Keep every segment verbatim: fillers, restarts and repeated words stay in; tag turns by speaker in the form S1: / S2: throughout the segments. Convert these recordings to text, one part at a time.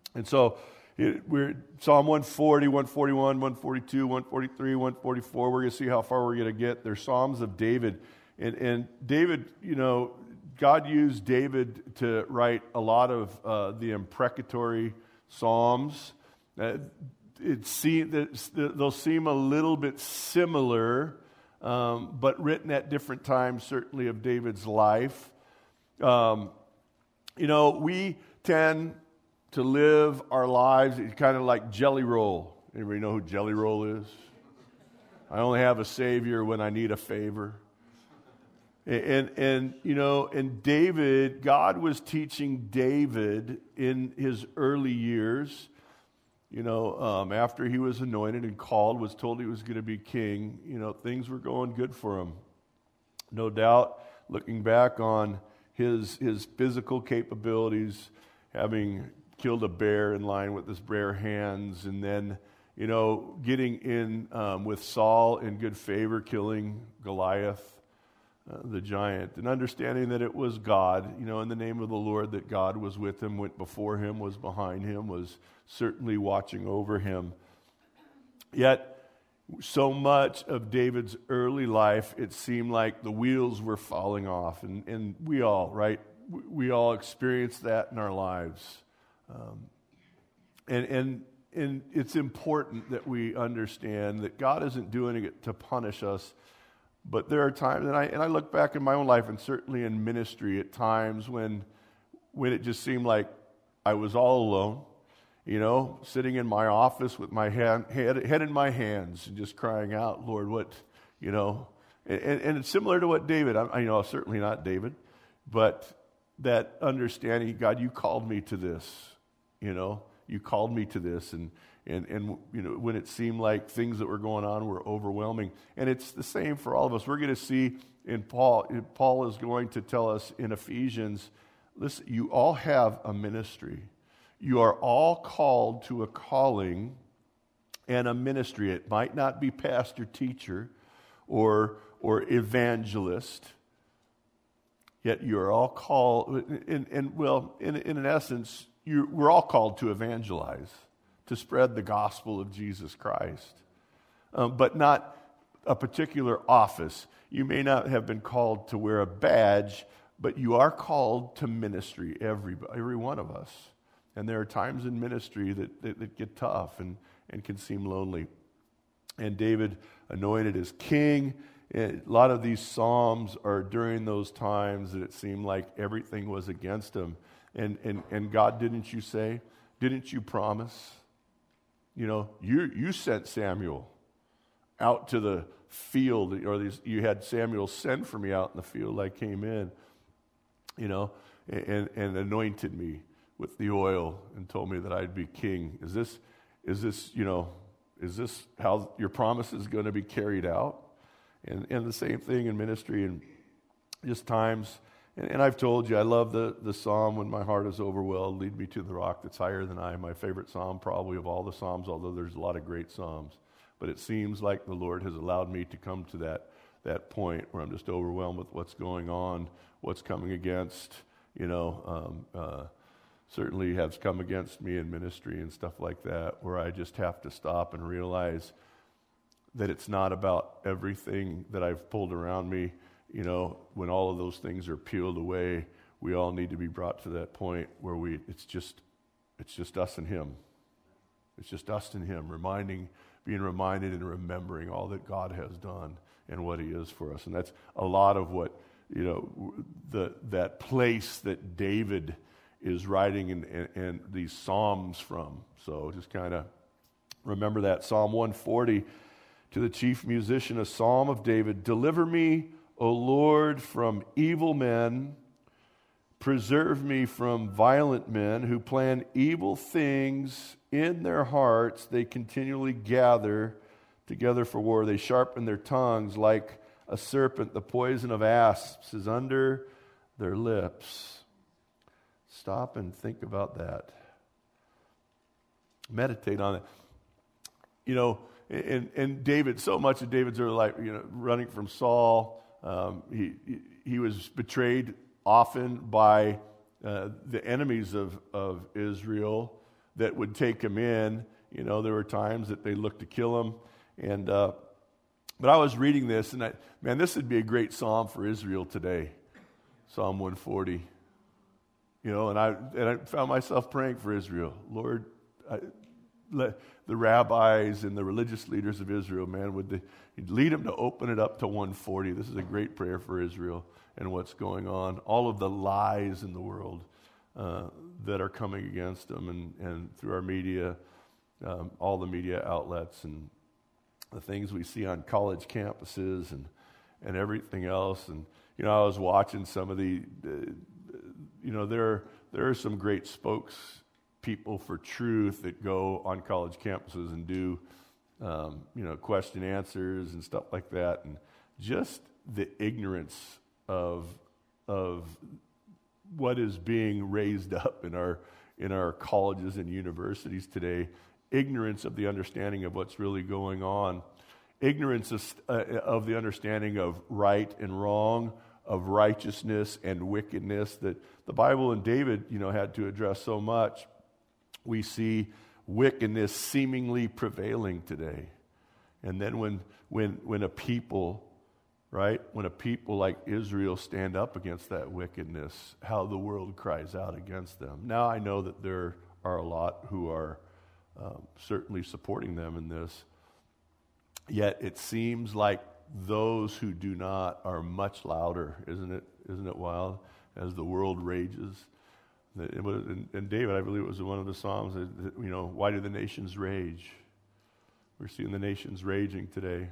S1: And so it, we're Psalm one forty, one forty-one, one forty-two, one forty-three, one forty-four. We're going to see how far we're going to get. They're Psalms of David. And, and David, you know, God used David to write a lot of uh, the imprecatory Psalms. Uh, it seem, they'll seem a little bit similar, um, but written at different times, certainly, of David's life. Um, you know, we tend to live our lives kind of like Jelly Roll. Anybody know who Jelly Roll is? I only have a Savior when I need a favor. And, and, and, you know, and David, God was teaching David in his early years, you know, um, after he was anointed and called, was told he was going to be king, you know, things were going good for him. No doubt, looking back on his his physical capabilities, having killed a bear in line with his bare hands, and then, you know, getting in um, with Saul in good favor, killing Goliath, uh, the giant, and understanding that it was God, you know, in the name of the Lord, that God was with him, went before him, was behind him, was certainly watching over him. Yet, so much of David's early life, it seemed like the wheels were falling off, and, and we all, right, we all experienced that in our lives. Um, and, and, and it's important that we understand that God isn't doing it to punish us, but there are times, and I, and I look back in my own life, and certainly in ministry, at times when, when it just seemed like I was all alone, you know, sitting in my office with my hand, head, head in my hands and just crying out, Lord, what, you know, and, and it's similar to what David, I, I know, certainly not David, but that understanding, God, you called me to this, you know, you called me to this, and, and, and you know, when it seemed like things that were going on were overwhelming, and it's the same for all of us. We're going to see in Paul, Paul is going to tell us in Ephesians, listen, you all have a ministry. You are all called to a calling and a ministry. It might not be pastor, teacher, or or evangelist, yet you are all called, and, and well, in, in an essence, you, we're all called to evangelize, to spread the gospel of Jesus Christ, um, but not a particular office. You may not have been called to wear a badge, but you are called to ministry, every, every one of us. And there are times in ministry that, that, that get tough and, and can seem lonely. And David, anointed as king, a lot of these psalms are during those times that it seemed like everything was against him. And, and, and God, didn't you say, didn't you promise? You know, you, you sent Samuel out to the field, or these, you had Samuel send for me out in the field. I came in, you know, and, and anointed me with the oil and told me that I'd be king. Is this, is this, you know, is this how your promise is going to be carried out? And and the same thing in ministry, and just times, and, and I've told you, I love the, the psalm, when my heart is overwhelmed, lead me to the rock that's higher than I. My favorite psalm probably of all the psalms, although there's a lot of great psalms. But it seems like the Lord has allowed me to come to that, that point where I'm just overwhelmed with what's going on, what's coming against, you know, um, uh, certainly has come against me in ministry and stuff like that, where I just have to stop and realize that it's not about everything that I've pulled around me. You know, when all of those things are peeled away, we all need to be brought to that point where we it's just it's just us and Him. It's just us and Him, reminding, being reminded and remembering all that God has done and what He is for us. And that's a lot of what, you know, the that place that David is writing in, in, in these Psalms from. So just kind of remember that. Psalm one forty, to the chief musician, a psalm of David. Deliver me, O Lord, from evil men. Preserve me from violent men who plan evil things in their hearts. They continually gather together for war. They sharpen their tongues like a serpent. The poison of asps is under their lips. Stop and think about that. Meditate on it. You know, and, and David, so much of David's early life, you know, running from Saul, um, he, he was betrayed often by uh, the enemies of, of Israel. that would take him in. You know, there were times that they looked to kill him. And uh, but I was reading this, and I, man, this would be a great psalm for Israel today, Psalm one forty. You know, and I and I found myself praying for Israel. Lord, I, let the rabbis and the religious leaders of Israel, man, would they, lead them to open it up to one forty. This is a great prayer for Israel and what's going on. All of the lies in the world uh, that are coming against them, and, and through our media, um, all the media outlets, and the things we see on college campuses, and and everything else. And you know, I was watching some of the, uh, you know, there there are some great spokes. People for truth that go on college campuses and do, um, you know, question answers and stuff like that, and just the ignorance of of what is being raised up in our in our colleges and universities today, ignorance of the understanding of what's really going on, ignorance of, uh, of the understanding of right and wrong, of righteousness and wickedness that the Bible and David, you know, had to address so much. We see wickedness seemingly prevailing today. And then when when when a people, right, when a people like Israel stand up against that wickedness, how the world cries out against them. Now I know that there are a lot who are um, certainly supporting them in this. Yet it seems like those who do not are much louder, isn't it? Isn't it wild? As the world rages. And, and David, I believe it was one of the Psalms, that, you know, why do the nations rage? We're seeing the nations raging today,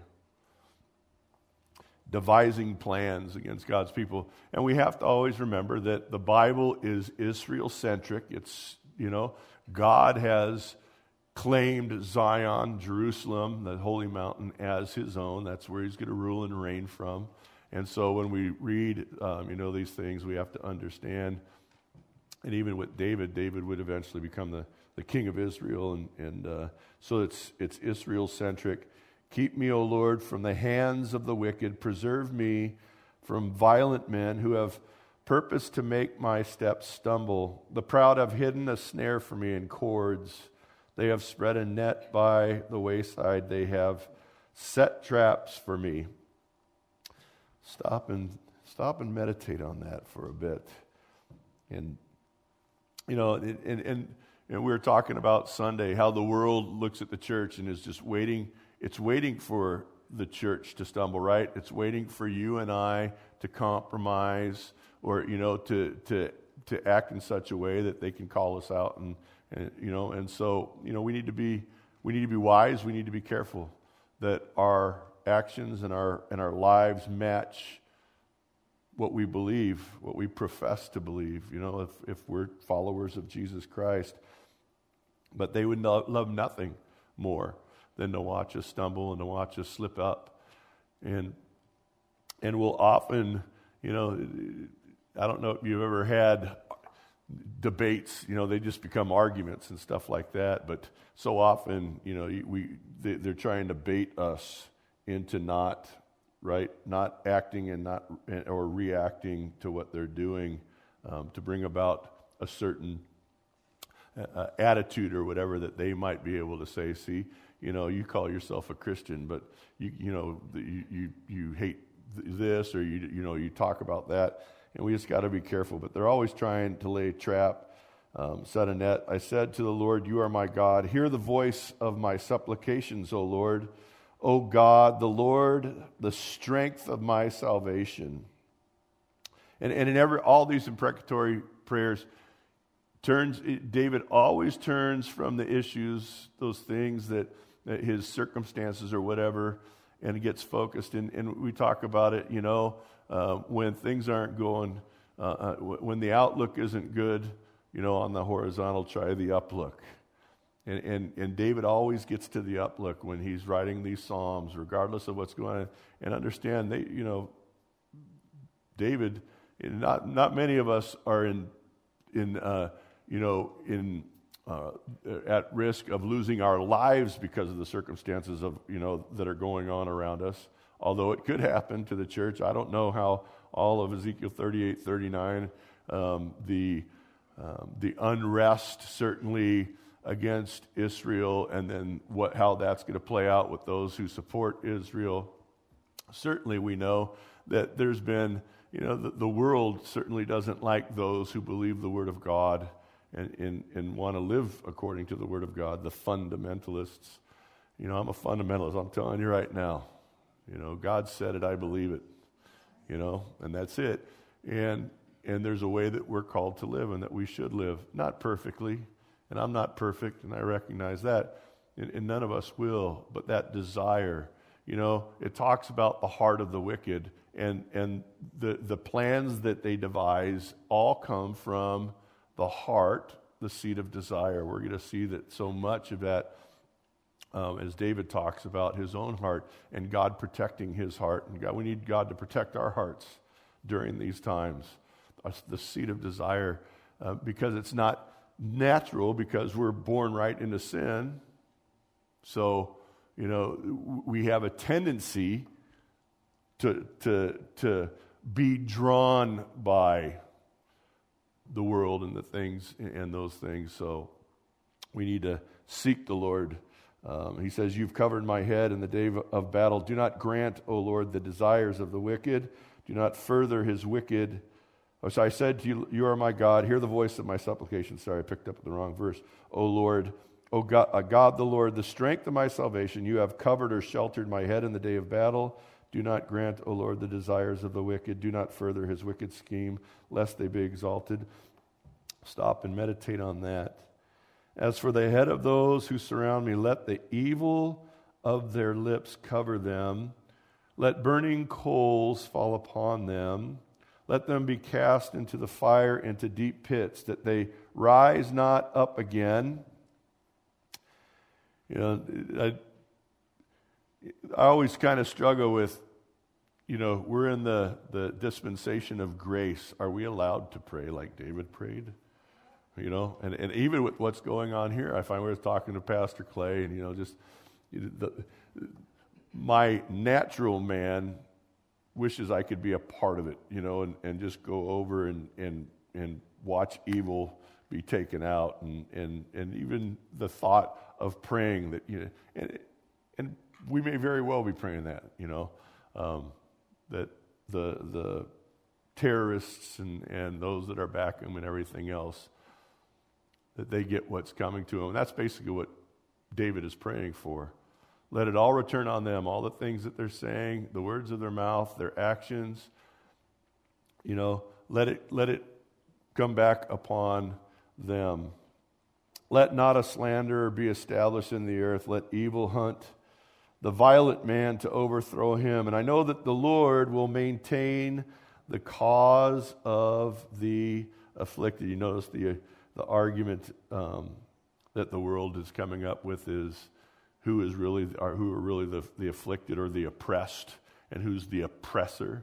S1: devising plans against God's people. And we have to always remember that the Bible is Israel-centric. It's, you know, God has claimed Zion, Jerusalem, the holy mountain, as his own. That's where he's going to rule and reign from. And so when we read, um, you know, these things, we have to understand. And even with David, David would eventually become the, the king of Israel. And, and uh, so it's, it's Israel-centric. Keep me, O Lord, from the hands of the wicked. Preserve me from violent men who have purposed to make my steps stumble. The proud have hidden a snare for me in cords. They have spread a net by the wayside. They have set traps for me. Stop and, stop and meditate on that for a bit. And You know, and, and, and we were talking about Sunday, how the world looks at the church and is just waiting. It's waiting for the church to stumble, right? It's waiting for you and I to compromise, or, you know, to to to act in such a way that they can call us out. And, and you know, and so, you know, we need to be we need to be wise. We need to be careful that our actions and our and our lives match what we believe, what we profess to believe, you know, if, if we're followers of Jesus Christ. But they would no, love nothing more than to watch us stumble and to watch us slip up. And and we'll often, you know, I don't know if you've ever had debates, you know, they just become arguments and stuff like that. But so often, you know, we they, they're trying to bait us into not right? Not acting and not or reacting to what they're doing um, to bring about a certain uh, attitude or whatever that they might be able to say. See, you know, you call yourself a Christian, but you you know you you, you hate this, or you you know you talk about that, and we just got to be careful. But they're always trying to lay a trap, um, set a net. I said to the Lord, "You are my God. Hear the voice of my supplications, O Lord. O God, the Lord, the strength of my salvation." And, and in every all these imprecatory prayers, turns David always turns from the issues, those things that, that his circumstances or whatever, and gets focused. And, and we talk about it, you know, uh, when things aren't going, uh, uh, when the outlook isn't good, you know, on the horizontal, try the uplook. And, and and David always gets to the uplook when he's writing these psalms, regardless of what's going on. And understand, they, you know, David, not not many of us are in in uh, you know in uh, at risk of losing our lives because of the circumstances of you know that are going on around us. Although it could happen to the church, I don't know how all of Ezekiel thirty-eight, thirty-nine, um, the um, the unrest certainly against Israel, and then what, how that's going to play out with those who support Israel. Certainly we know that there's been, you know, the, the world certainly doesn't like those who believe the Word of God and, and, and want to live according to the Word of God, the fundamentalists. You know, I'm a fundamentalist, I'm telling you right now. You know, God said it, I believe it. You know, and that's it. And and there's a way that we're called to live and that we should live. Not perfectly, and I'm not perfect, and I recognize that, and, and none of us will, but that desire, you know, it talks about the heart of the wicked, and, and the, the plans that they devise all come from the heart, the seat of desire. We're going to see that so much of that, um, as David talks about his own heart and God protecting his heart. And God, we need God to protect our hearts during these times, the seat of desire, uh, because it's not natural, because we're born right into sin. So, you know, we have a tendency to to to be drawn by the world and the things and those things. So we need to seek the Lord. Um, he says, "You've covered my head in the day of, of battle. Do not grant, O Lord, the desires of the wicked. Do not further his wicked." Oh, so I said to you, "You are my God. Hear the voice of my supplication." Sorry, I picked up the wrong verse. "O Lord, O God, uh, God the Lord, the strength of my salvation, you have covered or sheltered my head in the day of battle. Do not grant, O Lord, the desires of the wicked. Do not further his wicked scheme, lest they be exalted." Stop and meditate on that. "As for the head of those who surround me, let the evil of their lips cover them. Let burning coals fall upon them. Let them be cast into the fire, into deep pits, that they rise not up again." You know, I, I always kind of struggle with, you know, we're in the, the dispensation of grace. Are we allowed to pray like David prayed? You know, and, and even with what's going on here, I find we were talking to Pastor Clay, and, you know, just you know, the, my natural man wishes I could be a part of it, you know, and, and just go over and, and, and watch evil be taken out, and, and, and even the thought of praying that, you know, and, and we may very well be praying that, you know, um, that the the terrorists and, and those that are backing them and everything else, that they get what's coming to them. And that's basically what David is praying for. Let it all return on them, all the things that they're saying, the words of their mouth, their actions. You know, let it let it come back upon them. Let not a slanderer be established in the earth. Let evil hunt the violent man to overthrow him. And I know that the Lord will maintain the cause of the afflicted. You notice the the argument um, that the world is coming up with is who is really or who are really the, the afflicted or the oppressed, and who's the oppressor.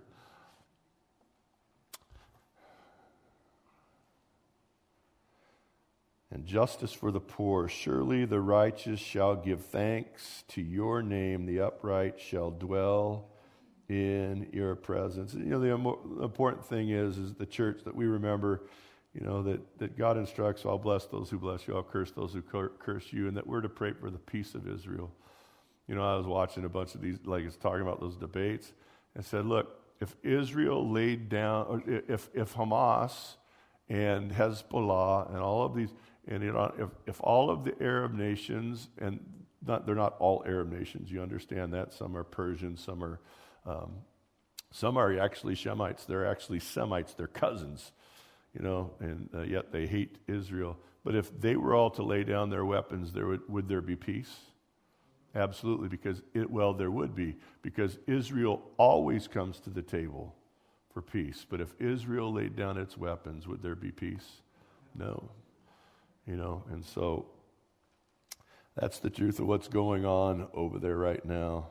S1: And justice for the poor. Surely the righteous shall give thanks to your name. The upright shall dwell in your presence. You know, the important thing is, is the church that we remember, you know, that, that God instructs, "I'll bless those who bless you, I'll curse those who cur- curse you," and that we're to pray for the peace of Israel. You know, I was watching a bunch of these, like it's talking about those debates, and said, look, if Israel laid down, or if, if Hamas and Hezbollah and all of these, and you know, if, if all of the Arab nations, and not, they're not all Arab nations, you understand that, some are Persian, some are, um, some are actually Shemites, they're actually Semites, they're cousins, you know, and uh, yet they hate Israel. But if they were all to lay down their weapons, there would, would there be peace? Absolutely, because it, well, there would be, because Israel always comes to the table for peace. But if Israel laid down its weapons, would there be peace? No. You know, and so that's the truth of what's going on over there right now.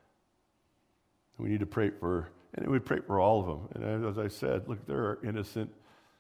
S1: We need to pray for, and we pray for all of them. And as I said, look, there are innocent,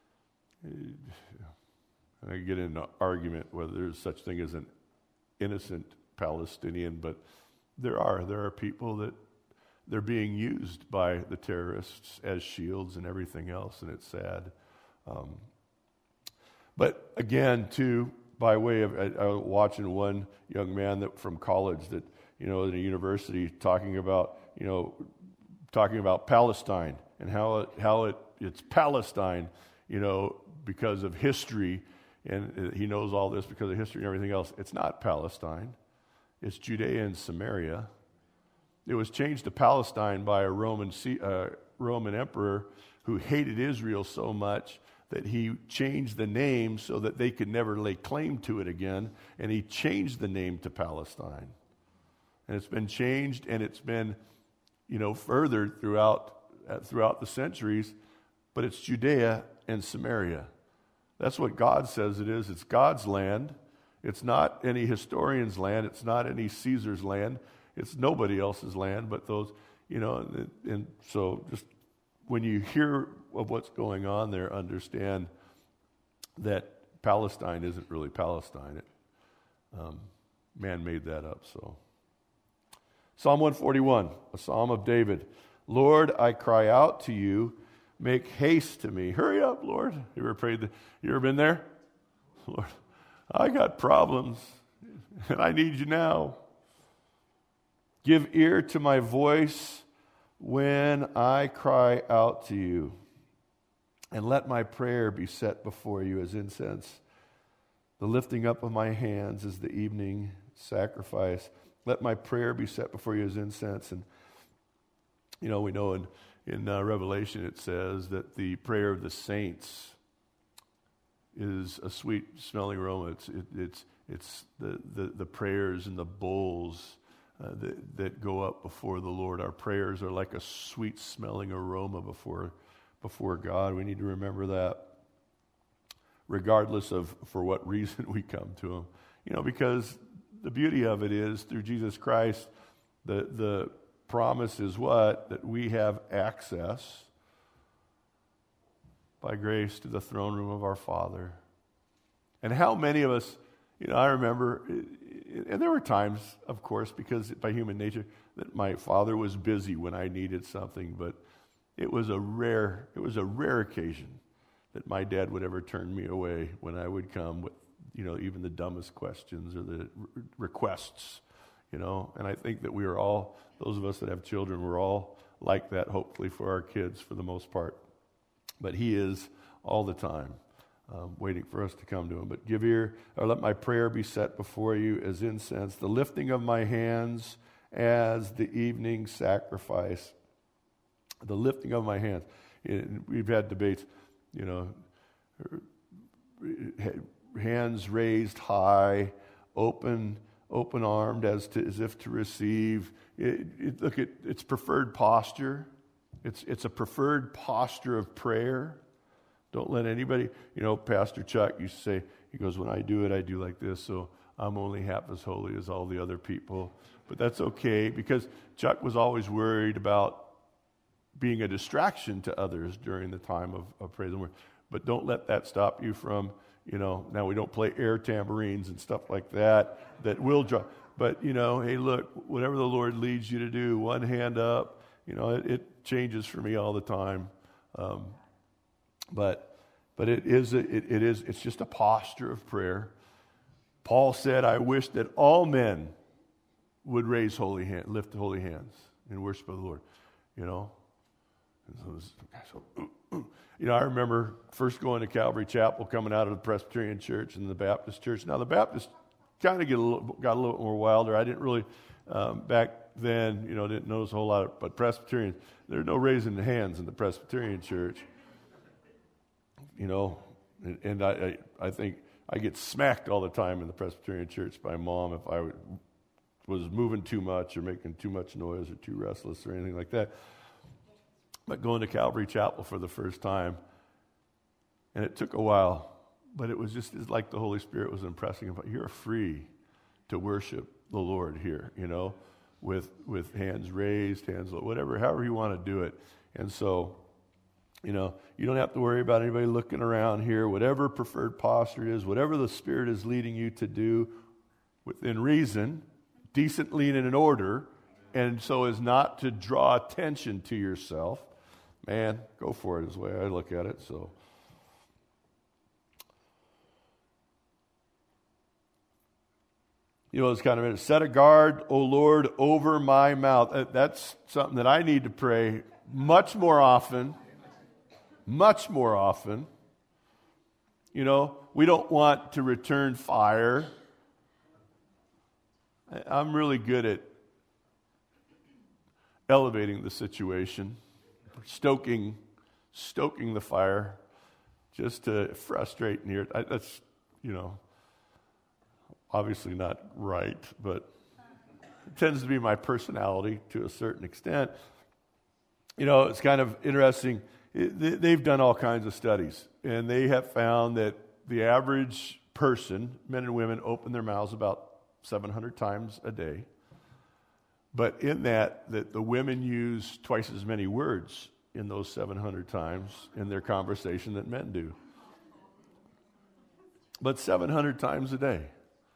S1: I get into an argument whether there's such thing as an innocent Palestinian, but there are. There are people that they're being used by the terrorists as shields and everything else, and it's sad. Um, but again, too, by way of, I, I was watching one young man that from college that, you know, in a university talking about, you know, talking about Palestine and how it, how it, it's Palestine, you know, because of history, and he knows all this because of history and everything else. It's not Palestine. It's Judea and Samaria. It was changed to Palestine by a Roman uh, Roman emperor who hated Israel so much that he changed the name so that they could never lay claim to it again, and he changed the name to Palestine. And it's been changed, and it's been, you know, furthered throughout uh, throughout the centuries, but it's Judea and Samaria. That's what God says it is. It's God's land. It's not any historian's land. It's not any Caesar's land. It's nobody else's land but those, you know, and, and so just when you hear of what's going on there, understand that Palestine isn't really Palestine. It, um, man made that up, so. Psalm one forty-one, a psalm of David. Lord, I cry out to you. Make haste to me. Hurry up, Lord. You ever prayed that? You ever been there? Lord, I got problems, and I need you now. Give ear to my voice when I cry out to you, and let my prayer be set before you as incense. The lifting up of my hands is the evening sacrifice. Let my prayer be set before you as incense. And, you know, we know in, in uh, Revelation it says that the prayer of the saints is a sweet smelling aroma. It's, it, it's, it's the, the, the prayers and the bowls Uh, that, that go up before the Lord. Our prayers are like a sweet smelling aroma before before God. We need to remember that, regardless of for what reason we come to Him. You know, because the beauty of it is through Jesus Christ, the the promise is what? That we have access by grace to the throne room of our Father. And how many of us, you know, I remember. And there were times, of course, because by human nature, that my father was busy when I needed something, but it was a rare, it was a rare occasion that my dad would ever turn me away when I would come with, you know, even the dumbest questions or the re- requests, you know. And I think that we are all, those of us that have children, we're all like that, hopefully, for our kids for the most part. But he is all the time. Um, waiting for us to come to him. But give ear, or let my prayer be set before you as incense, the lifting of my hands as the evening sacrifice. The lifting of my hands. And we've had debates, you know, hands raised high, open, open armed as to as if to receive. It, it, look at it's preferred posture. It's it's a preferred posture of prayer. Don't let anybody, you know, Pastor Chuck used to say, he goes, when I do it, I do like this, so I'm only half as holy as all the other people. But that's okay, because Chuck was always worried about being a distraction to others during the time of, of praise and worship. But don't let that stop you from, you know, now we don't play air tambourines and stuff like that, that will draw. But, you know, hey, look, whatever the Lord leads you to do, one hand up, you know, it, it changes for me all the time. Um, But but it is a, it, it is it's just a posture of prayer. Paul said, "I wish that all men would raise holy hand, lift holy hands in worship of the Lord." You know, and so, this, so you know, I remember first going to Calvary Chapel, coming out of the Presbyterian Church and the Baptist Church. Now the Baptist kind of get a little, got a little more wilder. I didn't really um, back then, you know, didn't notice a whole lot. Of, but Presbyterian, there's no raising the hands in the Presbyterian Church. You know, and, and I, I I think I get smacked all the time in the Presbyterian Church by Mom if I would, was moving too much or making too much noise or too restless or anything like that. But going to Calvary Chapel for the first time, and it took a while, but it was just it's like the Holy Spirit was impressing upon you're free to worship the Lord here, you know, with with hands raised, hands low, whatever, however you want to do it. And so, you know, you don't have to worry about anybody looking around here. Whatever preferred posture is, whatever the Spirit is leading you to do within reason, decently and in order, and so as not to draw attention to yourself, man, go for it is the way I look at it. So, you know, it's kind of, set a guard, O Lord, over my mouth. That's something that I need to pray much more often, much more often. You know, we don't want to return fire. I'm really good at elevating the situation, stoking, stoking the fire, just to frustrate and irritate. That's, you know, obviously not right, but it tends to be my personality to a certain extent. You know, it's kind of interesting. It, they've done all kinds of studies, and they have found that the average person, men and women, open their mouths about seven hundred times a day. But in that, that the women use twice as many words in those seven hundred times in their conversation that men do. But seven hundred times a day.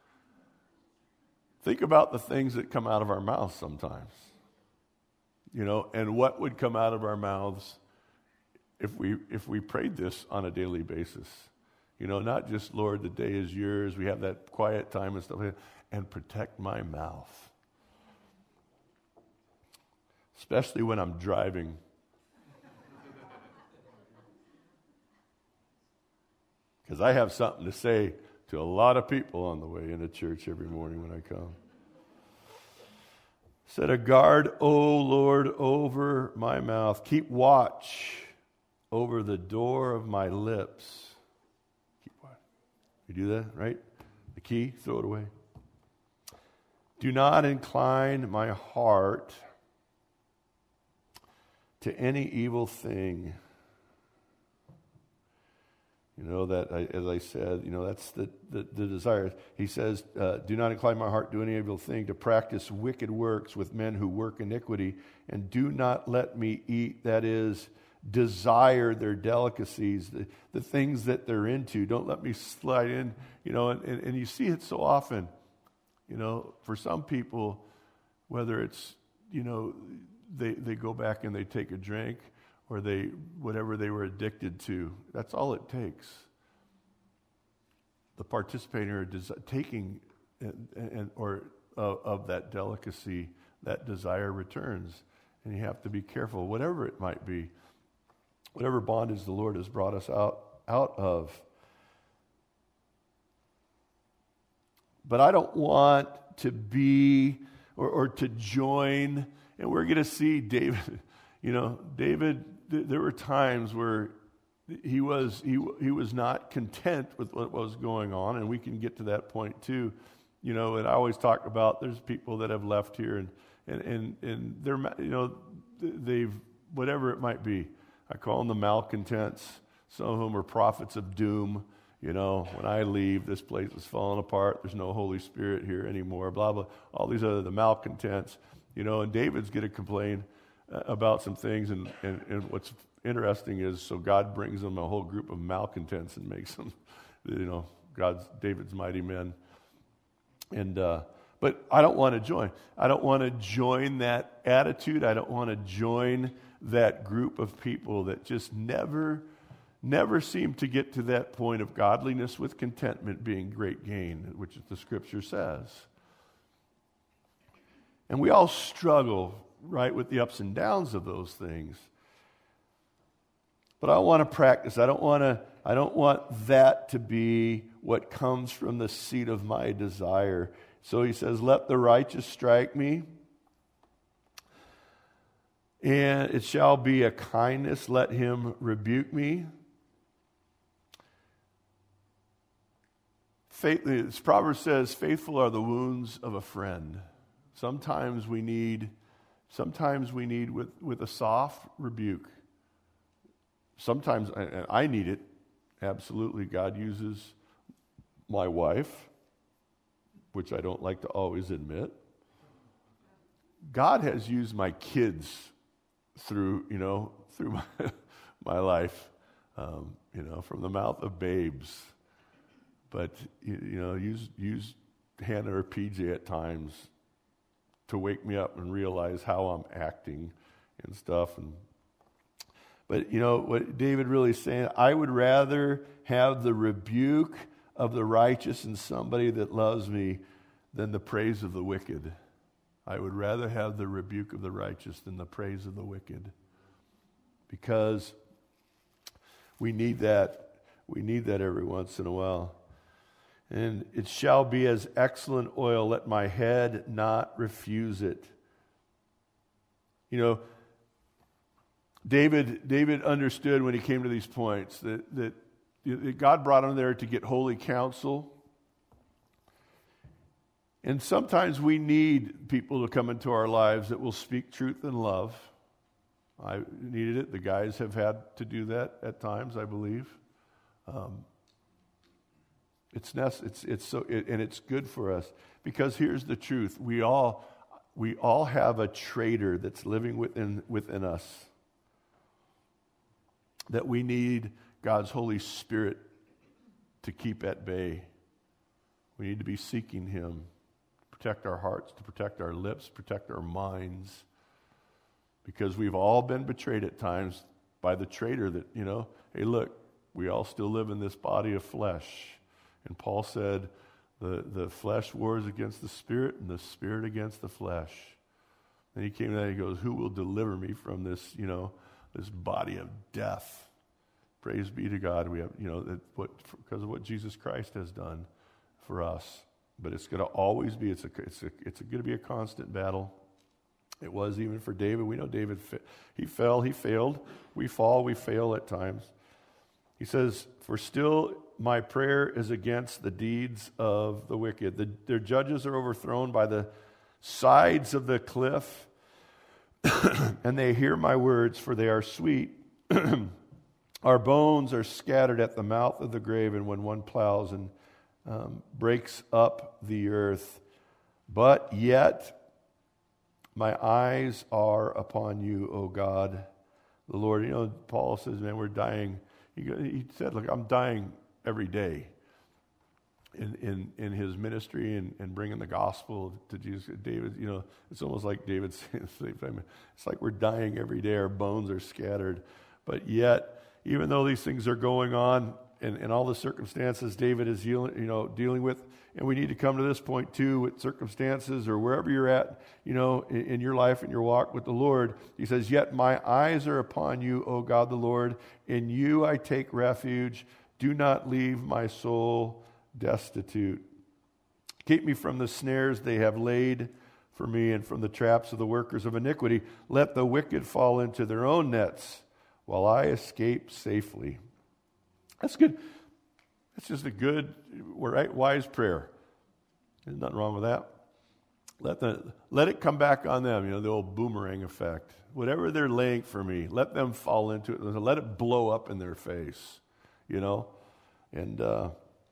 S1: Think about the things that come out of our mouths sometimes. You know, and what would come out of our mouths if we if we prayed this on a daily basis. You know, not just, Lord, the day is yours, we have that quiet time and stuff like that, and protect my mouth. Especially when I'm driving. Because I have something to say to a lot of people on the way into church every morning when I come. Set a guard, O Lord, over my mouth. Keep watch over the door of my lips. Keep watch. You do that, right? The key, throw it away. Do not incline my heart to any evil thing. You know, that, as I said, you know, that's the, the, the desire. He says, uh, do not incline my heart to any evil thing, to practice wicked works with men who work iniquity, and do not let me eat, that is, desire their delicacies, the, the things that they're into. Don't let me slide in, you know, and, and, and you see it so often. You know, for some people, whether it's, you know, they, they go back and they take a drink, or they, whatever they were addicted to, that's all it takes. The participating or des- taking and, and, or uh, of that delicacy, that desire returns. And you have to be careful, whatever it might be, whatever bondage the Lord has brought us out, out of. But I don't want to be or, or to join, and we're going to see David, you know, David, th- there were times where he was he he was not content with what was going on, and we can get to that point too. You know, and I always talk about there's people that have left here, and and and, and they're, you know, they've, whatever it might be. I call them the malcontents. Some of them are prophets of doom. You know, when I leave, this place is falling apart. There's no Holy Spirit here anymore, blah, blah. All these other, the malcontents. You know, and David's going to complain uh, about some things. And, and, and what's interesting is, so God brings them a whole group of malcontents and makes them, you know, God's, David's mighty men. And, uh, but I don't want to join. I don't want to join that attitude. I don't want to join that group of people that just never... never seem to get to that point of godliness with contentment being great gain, which the Scripture says. And we all struggle, right, with the ups and downs of those things. But I want to practice. I don't want to. I don't want that to be what comes from the seat of my desire. So he says, "Let the righteous strike me, and it shall be a kindness. Let him rebuke me." Faith, this proverb says, faithful are the wounds of a friend. Sometimes we need, sometimes we need with, with a soft rebuke. Sometimes, and I need it, absolutely. God uses my wife, which I don't like to always admit. God has used my kids through, you know, through my, my life, um, you know, from the mouth of babes. But, you, you know, use use Hannah or P J at times to wake me up and realize how I'm acting and stuff. And But, you know, what David really is saying, I would rather have the rebuke of the righteous and somebody that loves me than the praise of the wicked. I would rather have the rebuke of the righteous than the praise of the wicked. Because we need that. We need that every once in a while. And it shall be as excellent oil, let my head not refuse it. You know, David, David understood when he came to these points that, that, that God brought him there to get holy counsel. And sometimes we need people to come into our lives that will speak truth and love. I needed it. The guys have had to do that at times, I believe. Um, it's nece- it's it's so it, and it's good for us, because here's the truth: we all we all have a traitor that's living within within us that we need God's Holy Spirit to keep at bay. We need to be seeking Him, protect our hearts, to protect our lips, protect our minds, because we've all been betrayed at times by the traitor that, you know, hey, look, we all still live in this body of flesh. And Paul said, the, the flesh wars against the spirit and the spirit against the flesh. And he came to that and he goes, who will deliver me from this, you know, this body of death? Praise be to God. We have, you know, that what because of what Jesus Christ has done for us. But it's going to always be, it's a, it's a, it's going to be a constant battle. It was even for David. We know David, he fell, he failed. We fall, we fail at times. He says, for still my prayer is against the deeds of the wicked. The, their judges are overthrown by the sides of the cliff, and they hear my words, for they are sweet. Our bones are scattered at the mouth of the grave, and when one plows and um, breaks up the earth. But yet my eyes are upon you, O God, the Lord. You know, Paul says, man, we're dying. He, he said, look, I'm dying every day in in, in his ministry and, and bringing the gospel to Jesus. David, you know, it's almost like David saying, it's like we're dying every day. Our bones are scattered. But yet, even though these things are going on and, and all the circumstances David is dealing, you know, dealing with, and we need to come to this point too with circumstances or wherever you're at, you know, in, in your life and your walk with the Lord. He says, yet my eyes are upon you, O God the Lord. In you I take refuge. Do not leave my soul destitute. Keep me from the snares they have laid for me and from the traps of the workers of iniquity. Let the wicked fall into their own nets while I escape safely. That's good. That's just a good, right, wise prayer. There's nothing wrong with that. Let the let it come back on them, you know, the old boomerang effect. Whatever they're laying for me, let them fall into it. Let it blow up in their face, you know. And uh,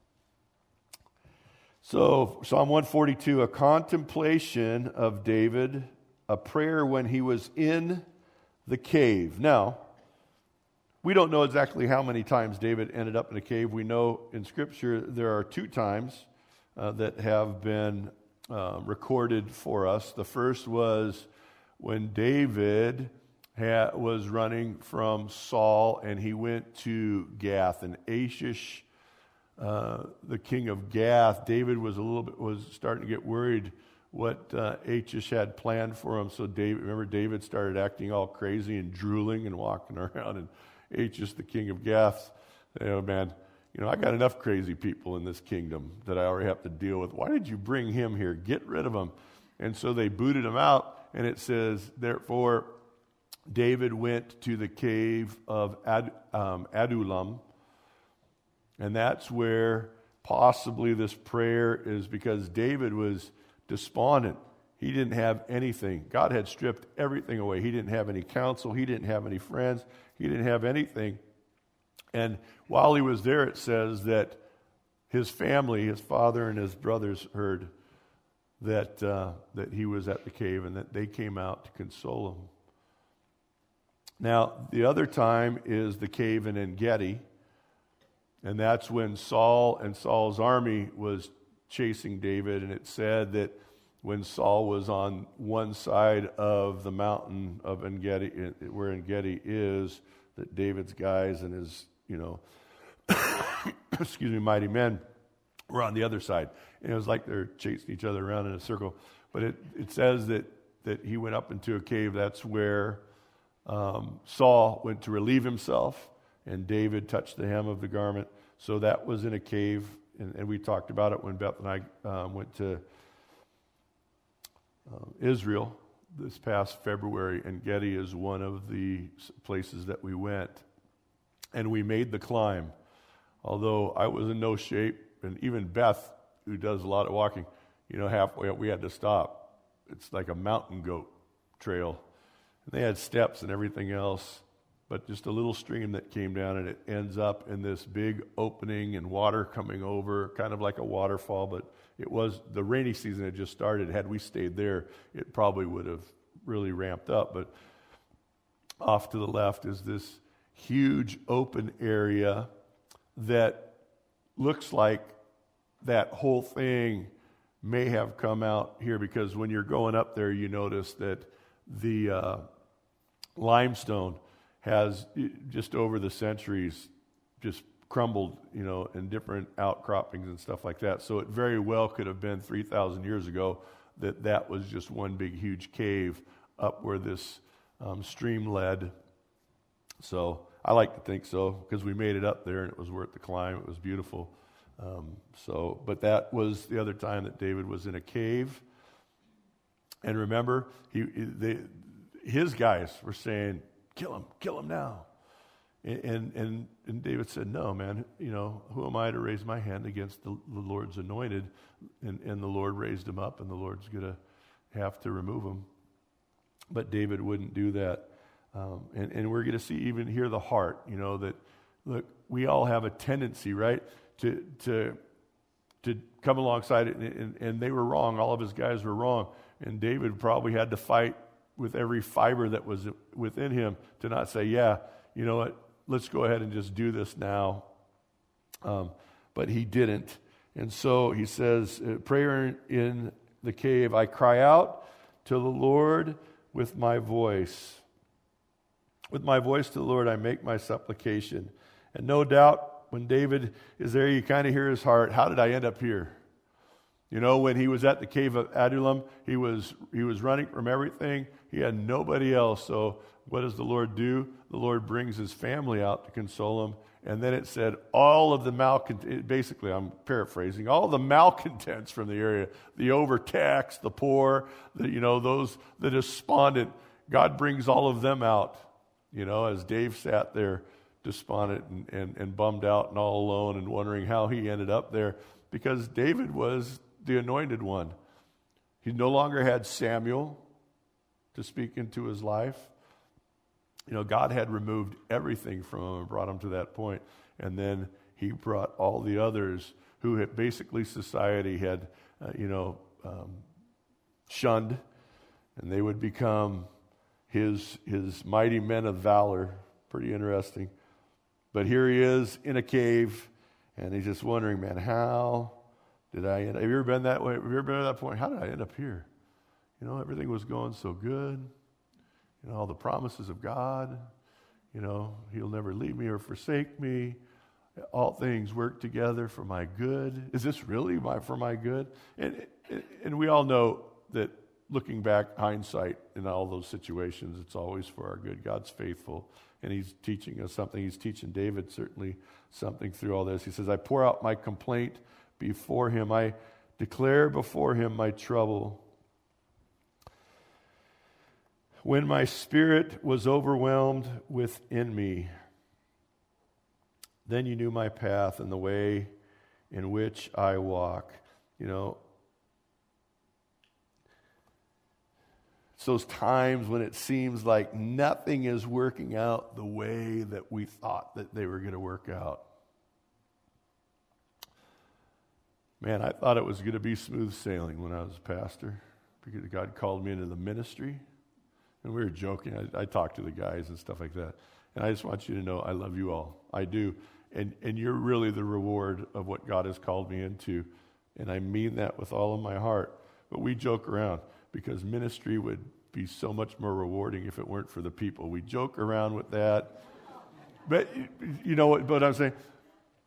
S1: so Psalm one forty-two, a contemplation of David, a prayer when he was in the cave. Now, we don't know exactly how many times David ended up in a cave. We know in Scripture there are two times uh, that have been uh, recorded for us. The first was when David ha- was running from Saul, and he went to Gath. And Achish, uh, the king of Gath, David was a little bit was starting to get worried what uh, Achish had planned for him. So David, remember, David started acting all crazy and drooling and walking around, and Achish, the king of Gath, you know, man, you know, I got enough crazy people in this kingdom that I already have to deal with. Why did you bring him here? Get rid of him. And so they booted him out, and it says, therefore, David went to the cave of Ad, um, Adullam, and that's where possibly this prayer is, because David was despondent. He didn't have anything. God had stripped everything away. He didn't have any counsel. He didn't have any friends. He didn't have anything. And while he was there, it says that his family, his father and his brothers, heard that uh, that he was at the cave, and that they came out to console him. Now, the other time is the cave in En-Gedi, and that's when Saul and Saul's army was chasing David, and it said that when Saul was on one side of the mountain of En-Gedi, where En-Gedi is, that David's guys and his, you know, excuse me, mighty men we're on the other side. And it was like they're chasing each other around in a circle. But it, it says that, that he went up into a cave. That's where um, Saul went to relieve himself, and David touched the hem of the garment. So that was in a cave, and, and we talked about it when Beth and I um, went to uh, Israel this past February, and Getty is one of the places that we went. And we made the climb, although I was in no shape, and even Beth, who does a lot of walking, you know, halfway up we had to stop. It's like a mountain goat trail. And they had steps and everything else, but just a little stream that came down, and it ends up in this big opening and water coming over, kind of like a waterfall. But it was, the rainy season had just started. Had we stayed there, it probably would have really ramped up. But off to the left is this huge open area that looks like that whole thing may have come out here, because when you're going up there, you notice that the uh, limestone has just over the centuries just crumbled, you know, in different outcroppings and stuff like that. So it very well could have been three thousand years ago that that was just one big, huge cave up where this um, stream led. So I like to think so, because we made it up there and it was worth the climb. It was beautiful. Um, so, but that was the other time that David was in a cave. And remember, he, they, his guys were saying, "Kill him, kill him now." And, and and David said, "No, man, you know, who am I to raise my hand against the, the Lord's anointed?" And, and the Lord raised him up, and the Lord's going to have to remove him. But David wouldn't do that. Um, and, and we're going to see even here the heart, you know, that, look, we all have a tendency, right, to to to come alongside it. And, and, and they were wrong. All of his guys were wrong. And David probably had to fight with every fiber that was within him to not say, "Yeah, you know what, let's go ahead and just do this now." Um, but he didn't. And so he says, uh, prayer in the cave, "I cry out to the Lord with my voice. With my voice to the Lord, I make my supplication." And no doubt, when David is there, you kind of hear his heart. How did I end up here? You know, when he was at the cave of Adullam, he was he was running from everything. He had nobody else. So what does the Lord do? The Lord brings his family out to console him. And then it said all of the malcontents, basically I'm paraphrasing, all the malcontents from the area, the overtaxed, the poor, the, you know, those, the despondent, God brings all of them out, you know, as Dave sat there despondent and, and, and bummed out and all alone and wondering how he ended up there, because David was the anointed one. He no longer had Samuel to speak into his life. You know, God had removed everything from him and brought him to that point. And then he brought all the others who had basically society had, uh, you know, um, shunned, and they would become his his mighty men of valor. Pretty interesting. But here he is in a cave, and he's just wondering, man, how did I end up? Have you ever been that way? Have you ever been at that point? How did I end up here? You know, everything was going so good. You know, all the promises of God. You know, he'll never leave me or forsake me. All things work together for my good. Is this really my for my good? And and we all know that looking back, hindsight in all those situations, it's always for our good. God's faithful, and he's teaching us something. He's teaching David certainly something through all this. He says, "I pour out my complaint before him. I declare before him my trouble. When my spirit was overwhelmed within me, then you knew my path and the way in which I walk." You know, it's those times when it seems like nothing is working out the way that we thought that they were going to work out. Man, I thought it was going to be smooth sailing when I was a pastor, because God called me into the ministry. And we were joking. I, I talked to the guys and stuff like that. And I just want you to know I love you all. I do. And and you're really the reward of what God has called me into. And I mean that with all of my heart. But we joke around, because ministry would be so much more rewarding if it weren't for the people. We joke around with that. But you know what, what I'm saying?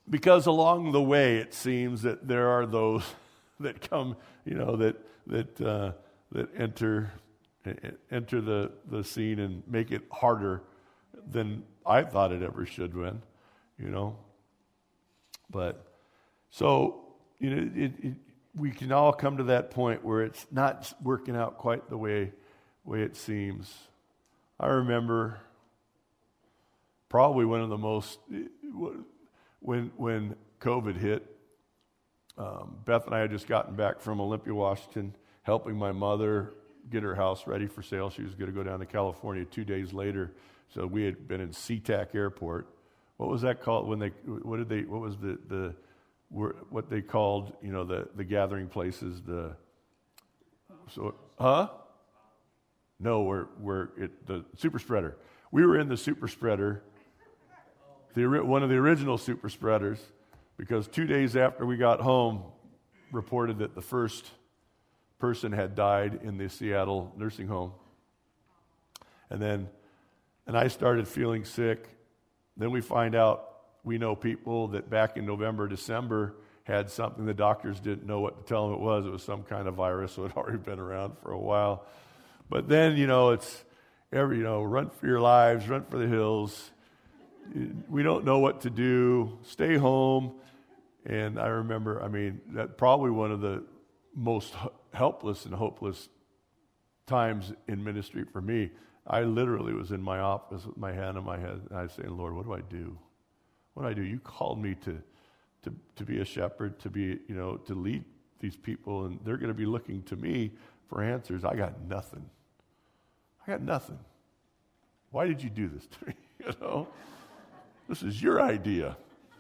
S1: because along the way it seems that there are those that come, you know, that that uh, that enter enter the, the scene and make it harder than I thought it ever should win, you know. But so, you know, it, it, we can all come to that point where it's not working out quite the way way it seems. I remember probably one of the most, when when COVID hit, um, Beth and I had just gotten back from Olympia, Washington, helping my mother get her house ready for sale. She was going to go down to California two days later. So we had been in SeaTac Airport. What was that called when they, what did they, what was the, the what they called, you know, the, the gathering places, the, so, huh? No, we're, we're, it, the super spreader. We were in the super spreader, the, one of the original super spreaders, because two days after we got home, reported that the first person had died in the Seattle nursing home. And then, and I started feeling sick. Then we find out, we know people that back in November, December had something the doctors didn't know what to tell them it was. It was some kind of virus, so it had already been around for a while. But then, you know, it's every, you know, run for your lives, run for the hills. We don't know what to do. Stay home. And I remember, I mean, that probably one of the most helpless and hopeless times in ministry for me. I literally was in my office with my hand on my head, and I was saying, Lord, what do I do? What do I do? You called me to, to, to be a shepherd, to be, you know, to lead these people, and they're going to be looking to me for answers. I got nothing. I got nothing. Why did you do this to me? You know, this is your idea.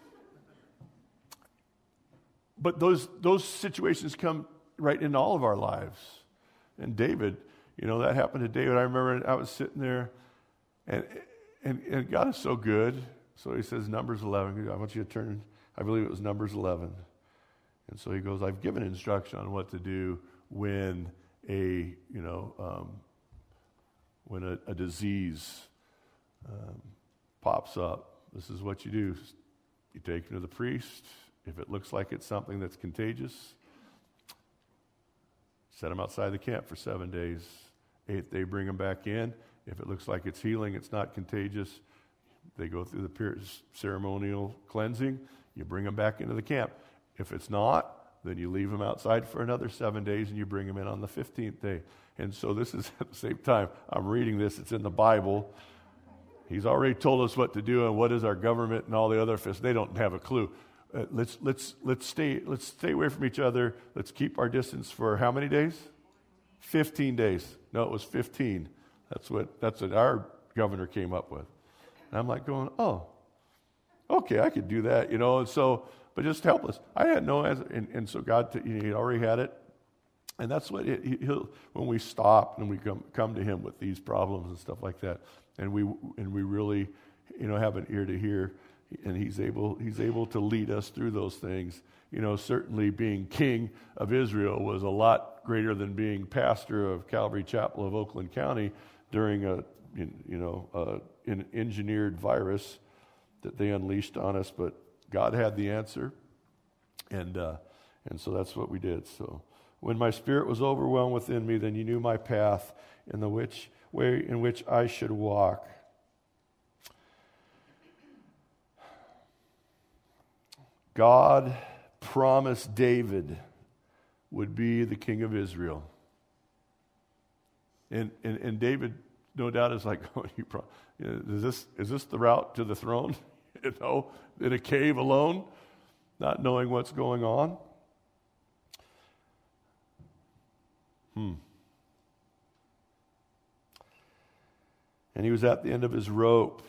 S1: But those those situations come right in all of our lives. And David, you know, that happened to David. I remember I was sitting there, and and, and God is so good. So he says, Numbers eleven. I want you to turn, I believe it was Numbers eleven. And so he goes, I've given instruction on what to do when a, you know, um, when a, a disease um, pops up. This is what you do. You take him to the priest. If it looks like it's something that's contagious, set him outside the camp for seven days. Eighth day, bring him back in. If it looks like it's healing, it's not contagious, they go through the ceremonial cleansing. You bring them back into the camp. If it's not, then you leave them outside for another seven days and you bring them in on the fifteenth day. And so this is at the same time, I'm reading this, it's in the Bible. He's already told us what to do and what is our government and all the other officials. They don't have a clue. Uh, let's let's let's stay let's stay away from each other. Let's keep our distance for how many days? Fifteen days. No, it was fifteen. That's what that's what our governor came up with. And I'm like going, oh, okay, I could do that, you know. And so, but just help us. I had no answer, and, and so God, t- you know, He already had it. And that's what it, he, he'll when we stop and we come come to Him with these problems and stuff like that, and we and we really, you know, have an ear to hear. And he's able he's able to lead us through those things. You know, certainly being king of Israel was a lot greater than being pastor of Calvary Chapel of Oakland County during a you know a, an engineered virus that they unleashed on us. But God had the answer, and uh, and so that's what we did. So when my spirit was overwhelmed within me, then you knew my path in the which way in which I should walk. God promised David would be the king of Israel. And and, and David, no doubt, is like, oh, you pro- is this is this the route to the throne? You know, in a cave alone, not knowing what's going on. Hmm. And he was at the end of his rope.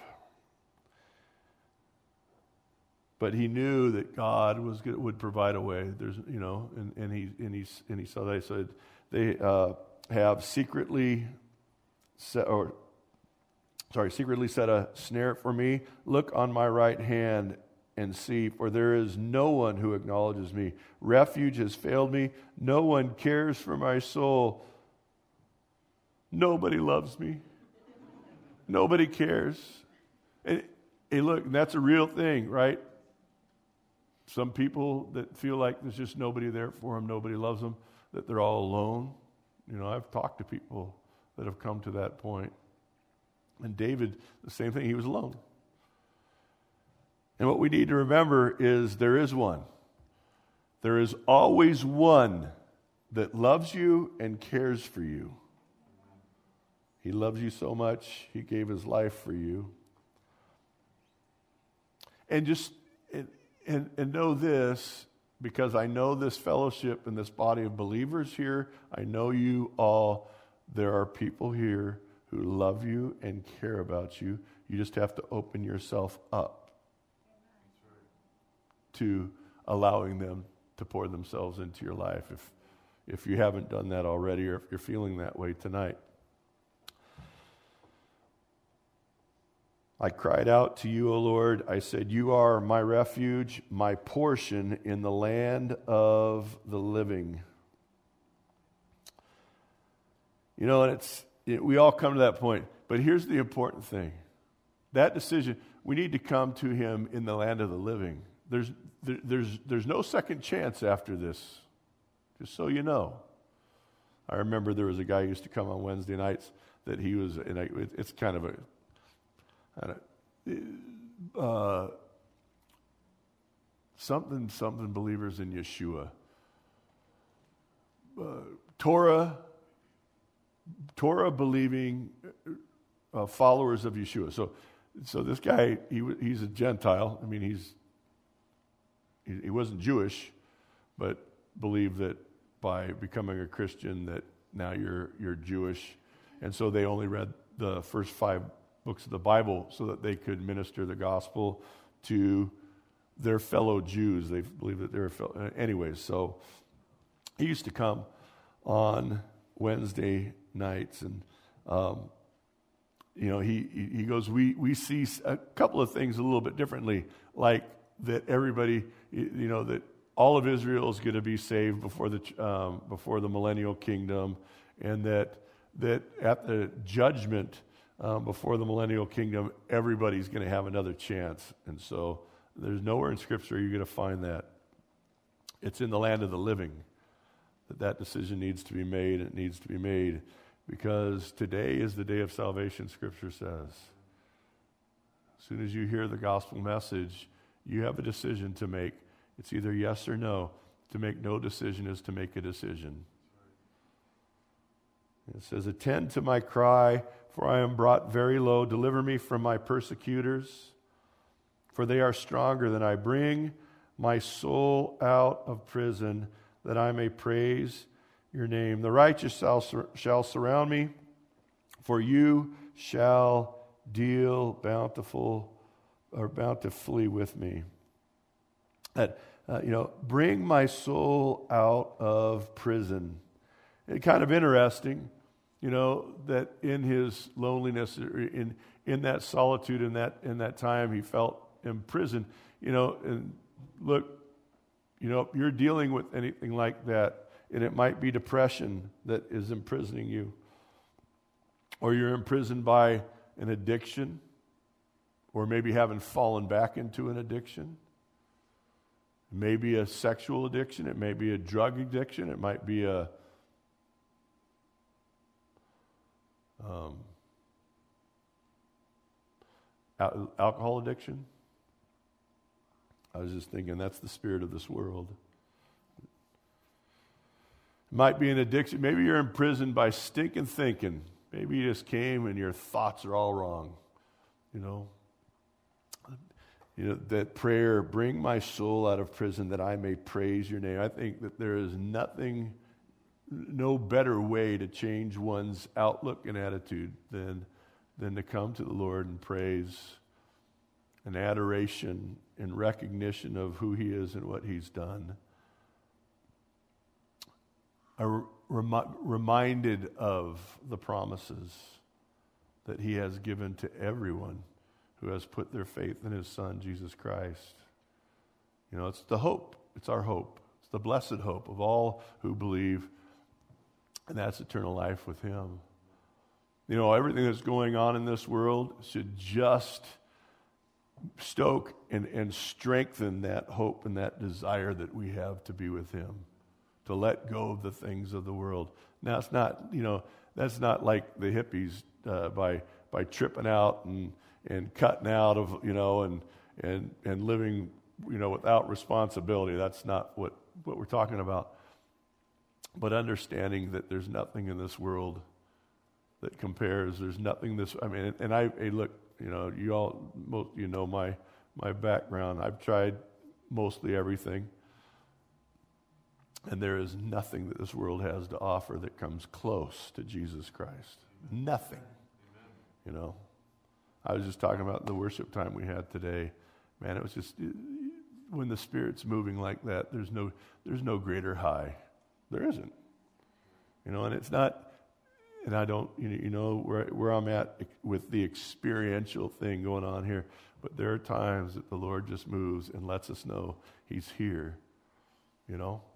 S1: But he knew that God was good, would provide a way. There's, you know, and, and he and he and he saw that. He said, they uh, have secretly set, or sorry, secretly set a snare for me. Look on my right hand and see, for there is no one who acknowledges me. Refuge has failed me. No one cares for my soul. Nobody loves me. Nobody cares. And hey, look, that's a real thing, right? some people that feel like there's just nobody there for them, nobody loves them, that they're all alone. You know, I've talked to people that have come to that point. And David, the same thing, he was alone. And what we need to remember is there is one. There is always one that loves you and cares for you. He loves you so much, he gave his life for you. And just and, and, and know this, because I know this fellowship and this body of believers here, I know you all, there are people here who love you and care about you. You just have to open yourself up to allowing them to pour themselves into your life if, if you haven't done that already or if you're feeling that way tonight. I cried out to you, O Lord. I said, you are my refuge, my portion in the land of the living. You know, and it's it, we all come to that point. But here's the important thing. That decision, we need to come to him in the land of the living. There's there, there's there's no second chance after this, just so you know. I remember there was a guy who used to come on Wednesday nights that he was, and I, it, it's kind of a, I don't, uh, something, something believers in Yeshua. Uh, Torah, Torah believing uh, followers of Yeshua. So, so this guy, he he's a Gentile. I mean, he's he, he wasn't Jewish, but believed that by becoming a Christian that now you're you're Jewish, and so they only read the first five books of the Bible so that they could minister the gospel to their fellow Jews. They believe that they're fellow. Anyways, so he used to come on Wednesday nights, and um, you know, he he goes, we we see a couple of things a little bit differently, like that everybody, you know, that all of Israel is going to be saved before the um, before the millennial kingdom, and that that at the judgment um, before the millennial kingdom, everybody's going to have another chance. And so there's nowhere in Scripture you're going to find that. It's in the land of the living that that decision needs to be made. And it needs to be made because today is the day of salvation, Scripture says. As soon as you hear the gospel message, you have a decision to make. It's either yes or no. To make no decision is to make a decision. It says, attend to my cry, for I am brought very low. Deliver me from my persecutors, for they are stronger than I. Bring my soul out of prison, that I may praise your name. The righteous shall, shall surround me, for you shall deal bountiful or bountifully with me. That, uh, you know, bring my soul out of prison. It's kind of interesting, you know, that in his loneliness, in in that solitude, in that in that time, he felt imprisoned. You know, and look, you know, if you're dealing with anything like that, and it might be depression that is imprisoning you, or you're imprisoned by an addiction, or maybe having fallen back into an addiction. It may be a sexual addiction. It may be a drug addiction. It might be a um, al- alcohol addiction. I was just thinking that's the spirit of this world. It might be an addiction. Maybe you're imprisoned by stinking thinking. Maybe you just came and your thoughts are all wrong. You know, you know that prayer, bring my soul out of prison that I may praise your name. I think that there is nothing, no better way to change one's outlook and attitude than, than to come to the Lord and praise and adoration and recognition of who he is and what he's done. Are rem- reminded of the promises that he has given to everyone who has put their faith in his Son, Jesus Christ. You know, it's the hope. It's our hope. It's the blessed hope of all who believe, and that's eternal life with him. You know, everything that's going on in this world should just stoke and, and strengthen that hope and that desire that we have to be with him, to let go of the things of the world. Now, it's not, you know, that's not like the hippies uh, by by tripping out and, and cutting out of, you know, and and and living, you know, without responsibility. That's not what, what we're talking about. But understanding that there's nothing in this world that compares. There's nothing this, I mean, and I, hey, look, you know, you all, most, you know my my background. I've tried mostly everything. And there is nothing that this world has to offer that comes close to Jesus Christ. Nothing. Amen. You know, I was just talking about the worship time we had today. Man, it was just, when the Spirit's moving like that, there's no there's no greater high. There isn't. You know, and it's not, and I don't, you know, where, where I'm at with the experiential thing going on here, but there are times that the Lord just moves and lets us know he's here, you know.